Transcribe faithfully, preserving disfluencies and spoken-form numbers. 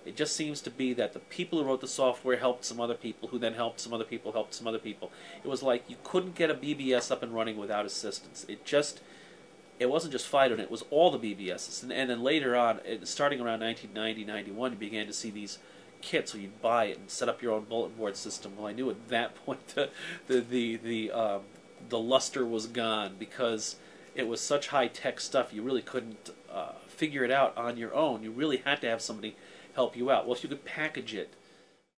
It just seems to be that the people who wrote the software helped some other people, who then helped some other people, helped some other people. It was like you couldn't get a B B S up and running without assistance. It just, it wasn't just FIDO, it was all the B B Ss. And, and then later on, starting around nineteen ninety, ninety-one, you began to see these kits where you'd buy it and set up your own bulletin board system. Well, I knew at that point the the the the, um, the luster was gone, because it was such high-tech stuff you really couldn't uh, figure it out on your own. You really had to have somebody help you out. Well, if you could package it